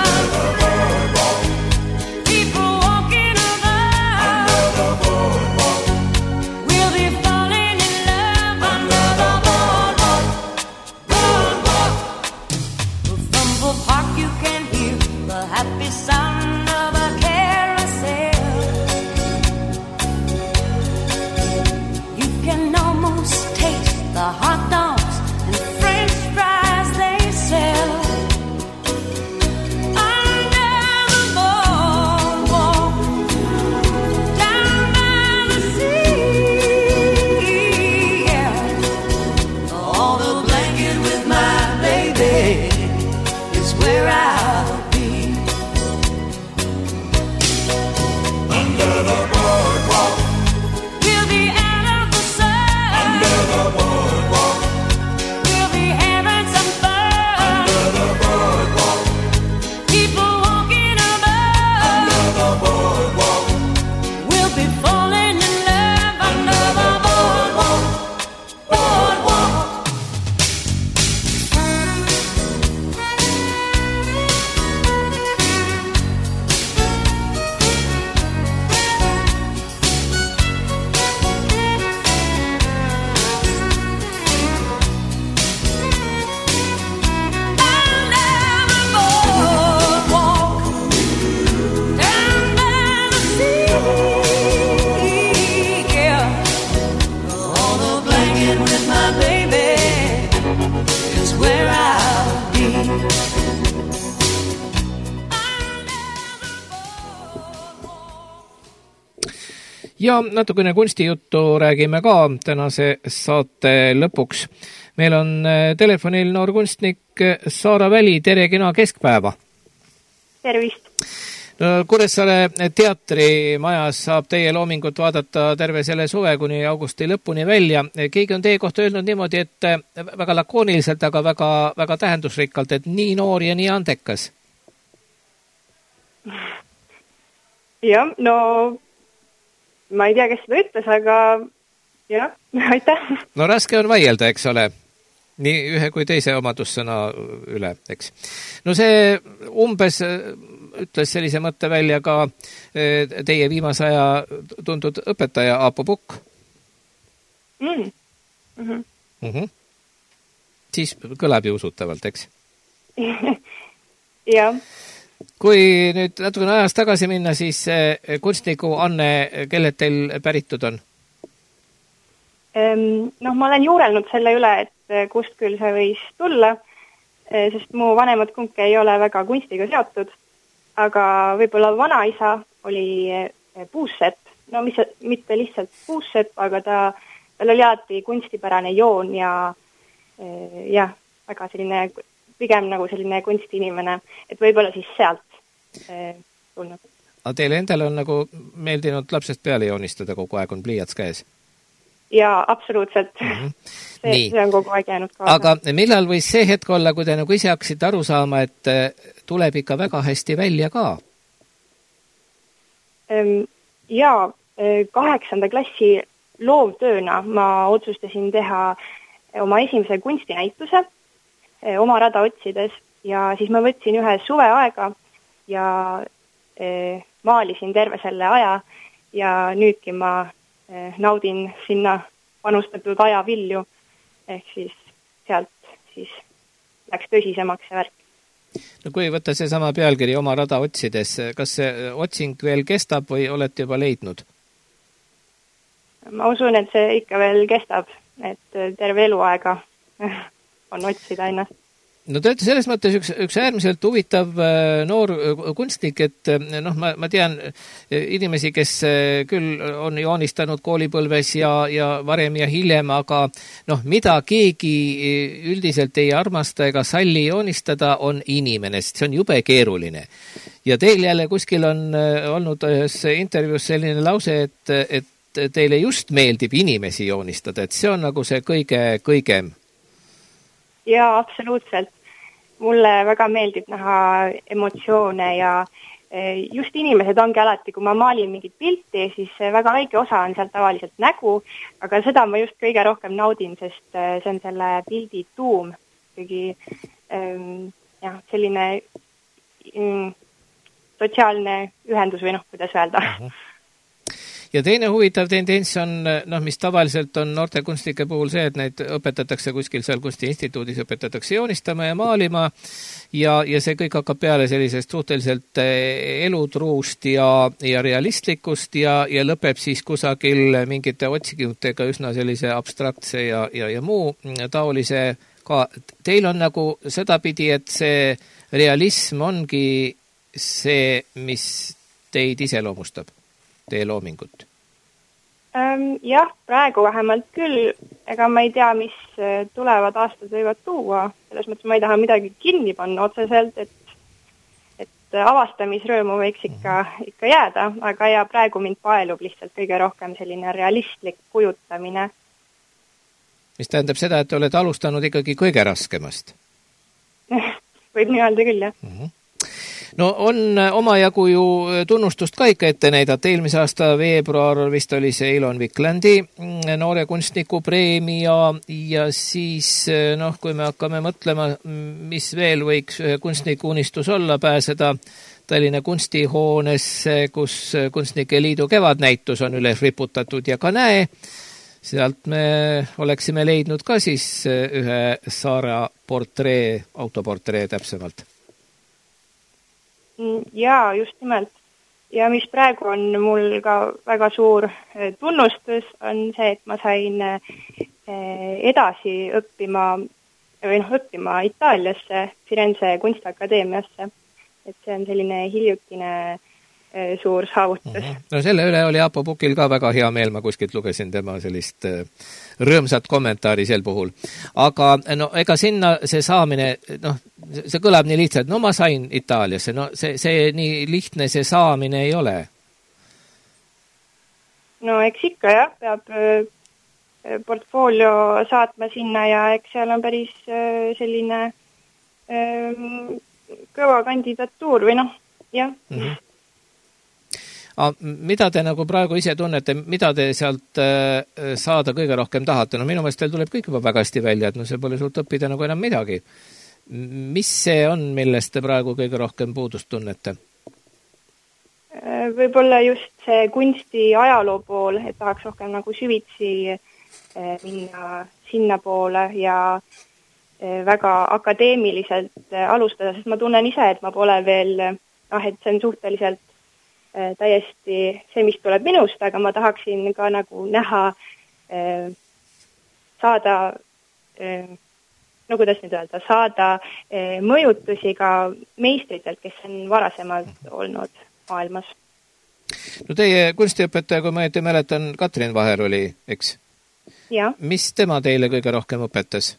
almost taste the hot dogs and french fries they sell. Under the boardwalk, down by the sea, yeah. On the blanket with my baby is where I'll be. Under the boardwalk, We'll be out of the sun. under the boardwalk, We'll be having some fun. under the boardwalk, People walking above. under the boardwalk, We'll be falling in love under the boardwalk. Boardwalk. ja natukene kunstijuttu räägime ka tänase saate lõpuks. Meil on telefonil noor kunstnik Saara Väli, tere, kena keskpäeva. tervist! No, Kuressaare teatrimajas saab teie loomingut vaadata terve selle suve kuni augusti lõpuni välja. Keegi on teie kohta öelnud niimoodi, et väga lakooniliselt, aga väga, väga tähendusrikkalt, et nii noor ja nii andekas. jah, no ma ei tea, kes seda ütles, aga jah, aitäh. No raske on vaielda, eks ole, nii ühe kui teise omadussõna üle, eks. No see umbes ütles sellise mõtte välja ka teie viimase aja tuntud õpetaja Aapo Pukk. Mm. Mm-hmm. Mm-hmm. Siis kõlab ju usutavalt, eks? jah. Kui nüüd natukene ajas tagasi minna, siis kunstniku Anne, kellelt teil päritud on? Noh, ma olen juurelnud selle üle, et kust küll see võis tulla, sest mu vanemad kumbki ei ole väga kunstiga seotud, aga võib-olla vanaisa oli puussepp, no mis, mitte lihtsalt puussepp, aga ta, tal oli alati kunstipärane joon ja jah, väga selline, pigem nagu selline kunstiinimene, et võib-olla siis sealt tulnud. Aga teile endale on nagu meeldinud lapsest peale joonistada, kogu aeg on pliiats käes? Jaa, absoluutselt. Mm-hmm. See, see on kogu aeg jäänud kaasa. Aga millal võis see hetk olla, kui te nagu ise hakkasite aru saama, et tuleb ikka väga hästi välja ka? Jaa, kaheksanda klassi loovtööna ma otsustasin teha oma esimese kunstinäituse oma rada otsides ja siis ma võtsin ühe suve aega ja maalisin terve selle aja ja nüüdki ma naudin sinna panustatud aja vilju, ehk siis sealt siis läks tõsisemaks see värk. No kui võtta see sama pealkiri oma rada otsides, kas see otsing veel kestab või olete juba leidnud? Ma usun, et see ikka veel kestab, et terve eluaega on otsida ennast. No te olete selles mõttes üks, üks äärmiselt huvitav noor kunstnik, et noh, ma, ma tean inimesi, kes küll on joonistanud koolipõlves ja, ja varem ja hiljem, aga noh, mida keegi üldiselt ei armasta ega salli joonistada, on inimene, sest see on jube keeruline. Ja teil jälle kuskil on olnud ühes intervjuus selline lause, et, et teile just meeldib inimesi joonistada, et see on nagu see kõige, kõigem. Jaa, absoluutselt. Mulle väga meeldib näha emotsioone ja just inimesed ongi alati, kui ma maalin mingit pilti, siis väga väike osa on seal tavaliselt nägu, aga seda ma just kõige rohkem naudin, sest see on selle pildi tuum. Kõigi, jah, selline sotsiaalne ühendus või noh, kuidas öelda. ja teine huvitav tendents on, noh, mis tavaliselt on noorte kunstnike puhul see, et neid õpetatakse kuskil seal kunstiinstituudis, õpetatakse joonistama ja maalima ja, ja see kõik hakkab peale sellisest suhteliselt elutruust ja, ja realistlikust ja, ja lõpeb siis kusagil mingite otsikutega üsna sellise abstraktse ja, ja, ja muu taolise ka. Teil on nagu sedapidi, et see realism ongi see, mis teid iseloomustab, teie loomingut? Ähm, jah, praegu vähemalt küll. Ega ma ei tea, mis tulevad aastad võivad tuua. Selles mõttes ma ei taha midagi kinni panna otseselt, et, et avastamisrõõmu võiks ikka, ikka jääda, aga ja praegu mind paelub lihtsalt kõige rohkem selline realistlik kujutamine. Mis tähendab seda, et te olete alustanud ikkagi kõige raskemast? Võib nii öelda küll, jah. Mm-hmm. No on omajagu ju tunnustust ka ikka ette näidata. Eelmise aasta veebruar vist oli see Elon Wiklandi noore kunstniku preemia ja siis, noh, kui me hakkame mõtlema, mis veel võiks kunstniku unistus olla, pääseda Tallinna kunstihoonesse, kus Kunstnike Liidu kevadnäitus on üles riputatud ja ka näe, sealt me oleksime leidnud ka siis ühe Saara portree, autoportree täpsemalt. Jaa, just nimelt. Ja mis praegu on mul ka väga suur tunnustus, on see, et ma sain edasi õppima, või noh, õppima Itaaliasse, Firenze kunstiakadeemiasse. Et see on selline hiljutine suur saavutus. Mm-hmm. No selle üle oli Aapo Pukil ka väga hea meel, ma kuskilt lugesin tema sellist rõõmsat kommentaari sel puhul. Aga no ega sinna see saamine, noh, see kõlab nii lihtsalt, no ma sain Itaaliasse, no see, see nii lihtne see saamine ei ole. No eks ikka jah, peab portfoolio saatma sinna ja eks seal on päris selline kõva kandidatuur või noh, jah. Mm-hmm. A, mida te nagu praegu ise tunnete, mida te sealt äh, saada kõige rohkem tahate? No minu meelest teil tuleb kõik juba väga hästi välja, et no see pole sult õppida nagu enam midagi. Mis see on, millest te praegu kõige rohkem puudust tunnete? Võib-olla just see kunsti ajaloo pool, et tahaks rohkem nagu süvitsi minna sinna poole ja väga akadeemiliselt alustada, sest ma tunnen ise, et ma pole veel, noh, et see on suhteliselt täiesti see, mis tuleb minust, aga ma tahaksin ka nagu näha, saada, no kuidas nüüd öelda, saada mõjutusi ka meistritelt, kes on varasemalt olnud maailmas. No teie kunstiõpetaja, kui ma õieti mäletan, Katrin Vaher oli, eks? Ja. Mis tema teile kõige rohkem õpetas?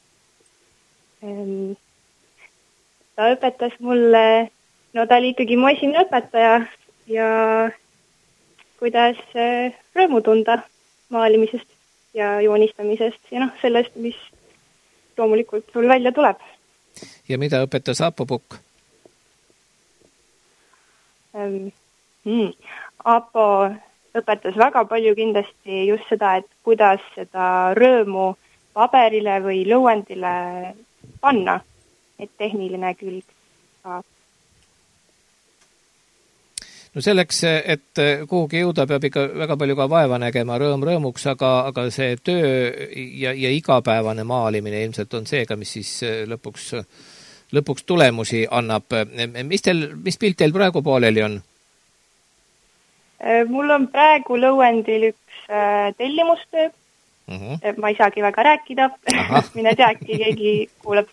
Ta õpetas mulle, no ta oli ikkagi mu esimene õpetaja, ja kuidas rõõmu tunda maalimisest ja joonistamisest ja noh, sellest, mis loomulikult sul välja tuleb. Ja mida õpetas Aapo Pukk? Ähm, hmm. Aapo õpetas väga palju kindlasti just seda, et kuidas seda rõõmu paberile või lõuendile panna, et tehniline külg saab. No selleks, et kuhugi jõuda, peab ikka väga palju ka vaeva nägema rõõm rõõmuks, aga, aga see töö ja, ja igapäevane maalimine ilmselt on seega, mis siis lõpuks, lõpuks tulemusi annab. Mis, teil, mis pilt teil praegu pooleli on? Mul on praegu lõuendil üks tellimustöö. Uh-huh. Ma ei saagi väga rääkida. Mine teadki, keegi kuuleb.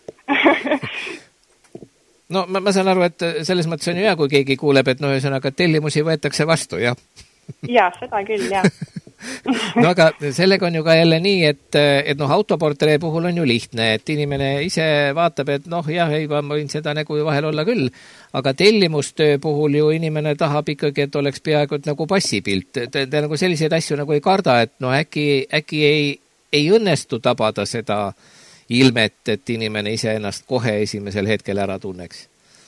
No ma, ma saan aru, et selles mõttes on ju hea, kui keegi kuuleb, et no ühesõnaga tellimusi võetakse vastu, jah? Jaa, seda küll, jah. No aga sellega on ju ka jälle nii, et, et noh, autoportree puhul on ju lihtne, et inimene ise vaatab, et noh, jah, ei, ma võin seda nägu vahel olla küll, aga tellimustöö puhul ju inimene tahab ikkagi, et oleks peaaegu nagu passipilt. Te, te nagu selliseid asju nagu ei karda, et no äkki, äkki ei, ei õnnestu tabada seda ilmet, et inimene ise ennast kohe esimesel hetkel ära tunneks?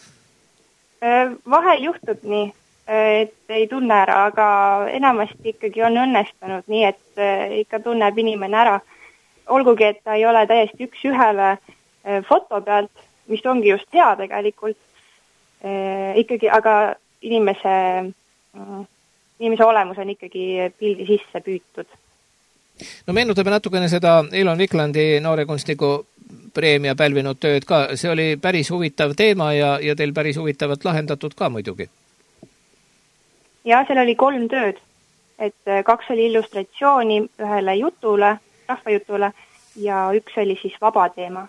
Vahel juhtub nii, et ei tunne ära, aga enamasti ikkagi on õnnestunud nii, et ikka tunneb inimene ära. Olgugi, et ta ei ole täiesti üks ühele foto pealt, mis ongi just hea tegelikult, ikkagi, aga inimese inimese olemus on ikkagi pildi sisse püütud. No meenutame natukene seda Elon Wiklandi noore kunstniku preemia pälvinud tööd ka. See oli päris huvitav teema ja, ja teil päris huvitavalt lahendatud ka muidugi. Ja seal oli kolm tööd, et kaks oli illustratsiooni ühele jutule, rahvajutule ja üks oli siis vaba teema.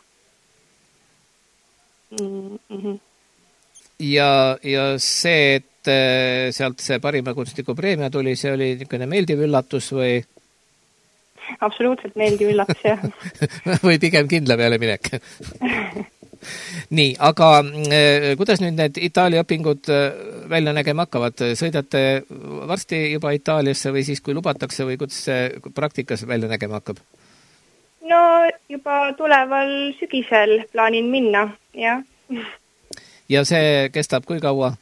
Mm-hmm. Ja, ja see, et sealt see parima kunstniku preemia tuli, see oli niisugune meeldiv üllatus või? Absoluutselt meeldiv üllatus, jah. Või pigem kindla peale minek. Nii, aga kuidas nüüd need Itaalia õpingud välja nägema hakkavad? Sõidate varsti juba Itaaliasse või siis kui lubatakse või kuidas see praktikas välja nägema hakkab? No juba tuleval sügisel plaanin minna, jah. Ja see kestab kui kaua?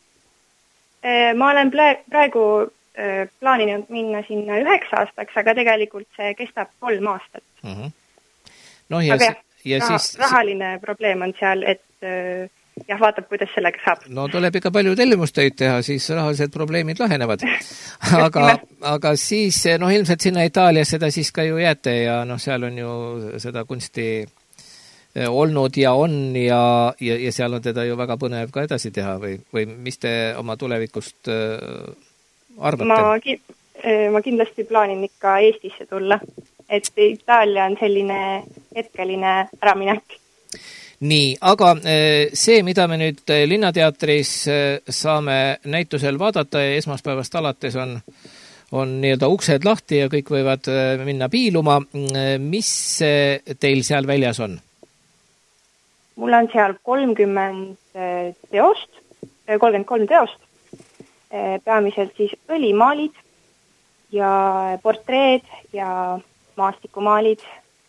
Ma olen praegu plaaninud minna sinna üheks aastaks, aga tegelikult see kestab kolm aastat. Uh-huh. No, ja aga jah, ja raha, siis... rahaline probleem on seal, et jah, vaatab, kuidas sellega saab. No tuleb ikka palju tellimustöid teha, siis rahalised probleemid lahenevad. aga, aga siis, no ilmselt sinna Itaalias seda siis ka ju jääte ja noh, seal on ju seda kunsti olnud ja on ja, ja, ja seal on teda ju väga põnev ka edasi teha või, või mis te oma tulevikust arvate? Ma, ma kindlasti plaanin ikka Eestisse tulla, et Itaalia on selline hetkeline äraminek. Nii, aga see, mida me nüüd Linnateatris saame näitusel vaadata ja esmaspäevast alates on, on nii-öelda uksed lahti ja kõik võivad minna piiluma. Mis teil seal väljas on? Mul on seal kolmkümmend teost, kolmkümmend kolm teost, peamiselt siis õlimaalid ja portreed ja maastikumaalid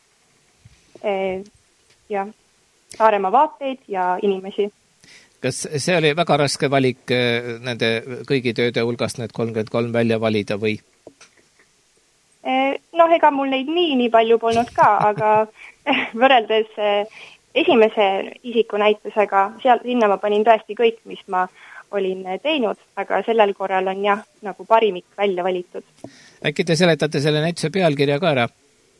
ja Saaremaa vaateid ja inimesi. Kas see oli väga raske valik nende kõigi tööde hulgast need kolmkümmend kolm välja valida või? Noh, ega mul neid nii, nii palju polnud ka, aga võrreldes esimese isiku näitusega, seal sinna ma panin tõesti kõik, mis ma olin teinud, aga sellel korral on jah, nagu parimik välja valitud. Äkki te seletate selle näituse pealkirja ka ära?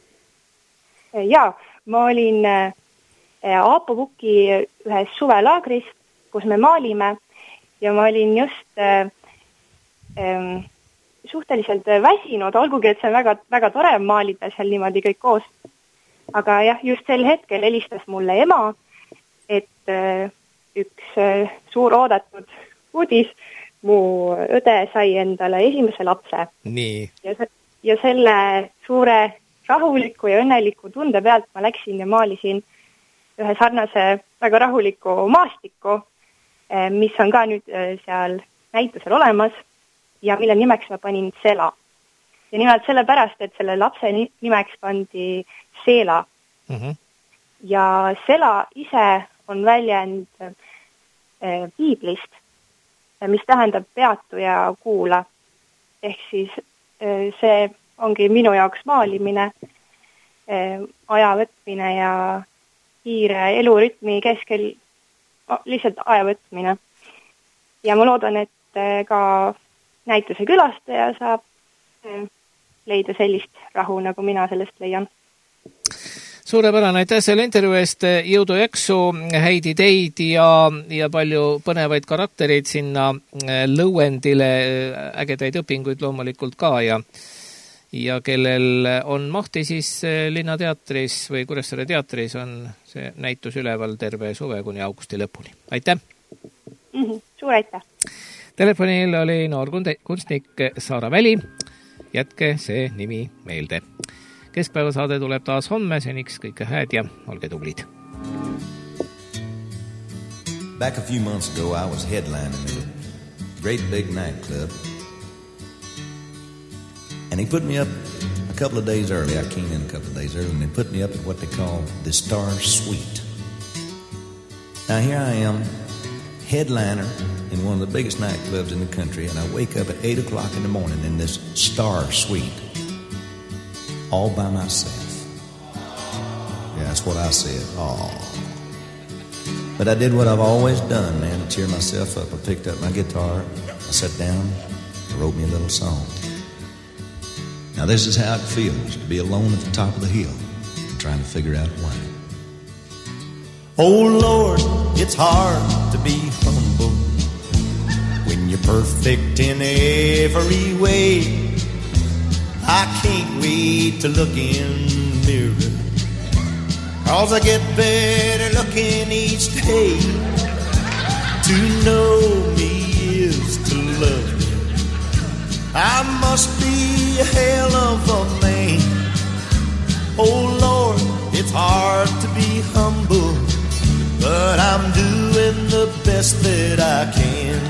Jaa, ma olin Aapo Puki ühes suvelaagris, kus me maalime ja ma olin just äh, äh, suhteliselt väsinud, olgugi, et see on väga, väga tore maalida seal niimoodi kõik koos. Aga jah, just sel hetkel helistas mulle ema, et äh, üks äh, suur oodatud uudis, mu õde sai endale esimese lapse. Nii. Ja, ja selle suure rahuliku ja õnneliku tunde pealt ma läksin ja maalisin ühe sarnase väga rahuliku maastiku, mis on ka nüüd seal näitusel olemas ja mille nimeks ma panin Sela. Ja nimelt sellepärast, et selle lapse nimeks pandi Seela. Uh-huh. Ja Sela ise on väljend eh, piiblist, mis tähendab peatu ja kuula. Ehk siis eh, see ongi minu jaoks maalimine, eh, aja võtmine ja kiire elurütmi keskel lihtsalt aja võtmine. Ja ma loodan, et ka näituse külastaja saab leida sellist rahu, nagu mina sellest leian. Suurepärane, aitäh selle intervjuu eest, jõudu jaksu, häid ideid ja, ja palju põnevaid karaktereid sinna lõuendile, ägedaid õpinguid loomulikult ka ja ja kellel on mahti, siis Linnateatris või Kuressaare teatris on see näitus üleval terve suve kuni augusti lõpuni. Aitäh! Mm-hmm. Suur aitäh! Telefonil oli noor kunstnik Saara Väli. Jätke see nimi meelde. Keskpäevasaade tuleb taas homme, seniks kõike hääd ja olge tublid. Back a few months ago I was headlining at a great big nightclub. And he put me up a couple of days early. I came in a couple of days early, and they put me up at what they call the Star Suite. Now here I am, headliner in one of the biggest nightclubs in the country, and I wake up at eight o'clock in the morning in this Star Suite, all by myself. Yeah, that's what I said. Oh. But I did what I've always done, man, to cheer myself up. I picked up my guitar, I sat down, wrote me a little song. Now this is how it feels to be alone at the top of the hill and trying to figure out why. Oh Lord, it's hard to be humble when you're perfect in every way. I can't wait to look in the mirror, 'cause I get better looking each day. To know me is to love me. I must be a hell of a man. Oh Lord, it's hard to be humble, but I'm doing the best that I can.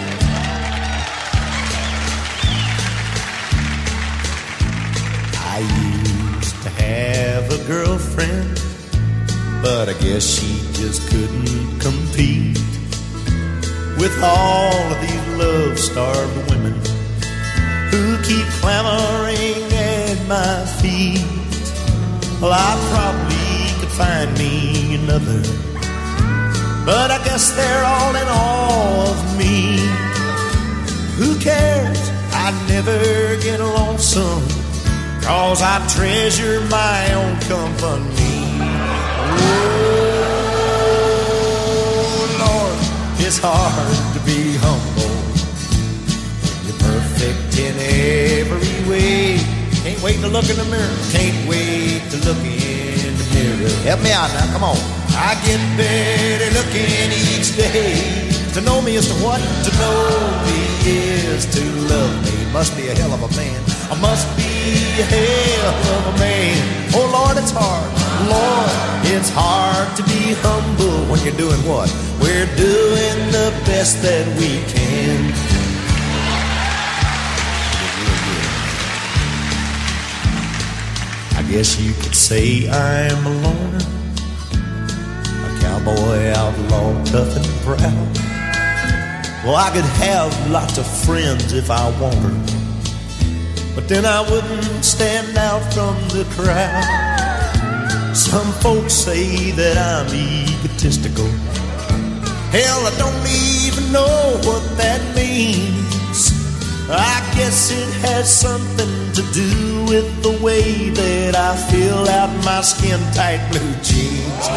I used to have a girlfriend, but I guess she just couldn't compete with all of these love-starved women who keep clamoring at my feet. Well, I probably could find me another, but I guess they're all in awe of me. Who cares? I never get lonesome, 'cause I treasure my own company. Oh, Lord, it's hard to be humble. You're perfect in every way. Can't wait to look in the mirror. Can't wait to look in the mirror. Help me out now, come on. I get better looking each day. To know me is to what? To know me is to love me. Must be a hell of a man. I must be a hell of a man. Oh Lord, it's hard. Lord, it's hard to be humble when you're doing what? We're doing the best that we can. I guess you could say I'm a loner, a cowboy outlaw, tough and proud. Well, I could have lots of friends if I wanted, but then I wouldn't stand out from the crowd. Some folks say that I'm egotistical. Hell, I don't even know what that means. I guess it has something to do with the way that I fill out my skin-tight blue jeans.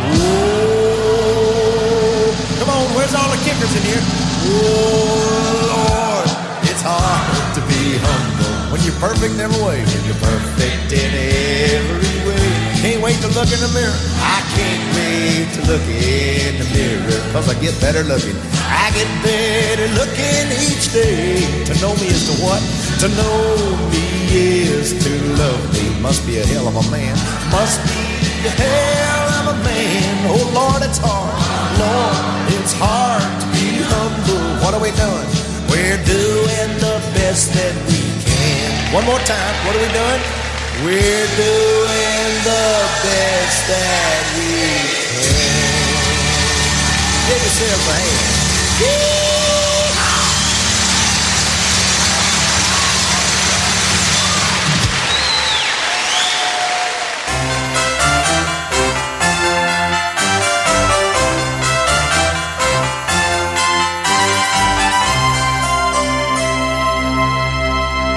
Whoa. Come on, where's all the kickers in here? Oh, Lord, it's hard to be humble when you're perfect in every way. When you're perfect in every way. Can't wait to look in the mirror. I can't wait to look in the mirror, 'cause I get better looking. I get better looking each day. To know me is to what? To know me is to love me. Must be a hell of a man. Must be a hell of a man. Oh Lord, it's hard. Lord, it's hard to be humble. What are we doing? We're doing the best that we can. One more time. What are we doing? We're doing the best that we can. Give yourself a hand.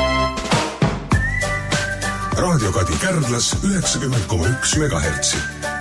Raadio Kadi Kärdlas üheksakümmend koma üks megahertsi.